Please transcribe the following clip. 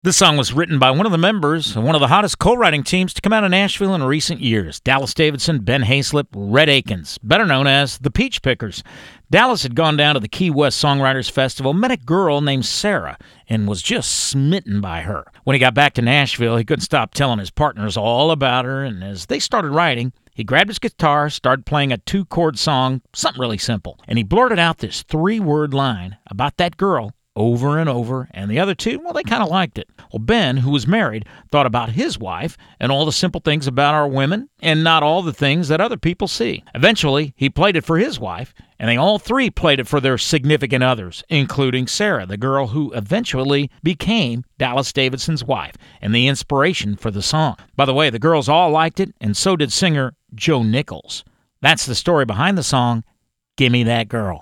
This song was written by one of the members of one of the hottest co-writing teams to come out of Nashville in recent years, Dallas Davidson, Ben Hayslip, Rhett Akins, better known as the Peach Pickers. Dallas had gone down to the Key West Songwriters Festival, met a girl named Sarah, and was just smitten by her. When he got back to Nashville, he couldn't stop telling his partners all about her, and as they started writing, he grabbed his guitar, started playing a 2-chord song, something really simple, and he blurted out this 3-word line about that girl over and over, and the other two, well, they kind of liked it. Well, Ben, who was married, thought about his wife and all the simple things about our women and not all the things that other people see. Eventually, he played it for his wife, and they all three played it for their significant others, including Sarah, the girl who eventually became Dallas Davidson's wife and the inspiration for the song. By the way, the girls all liked it, and so did singer Joe Nichols. That's the story behind the song, Gimme That Girl.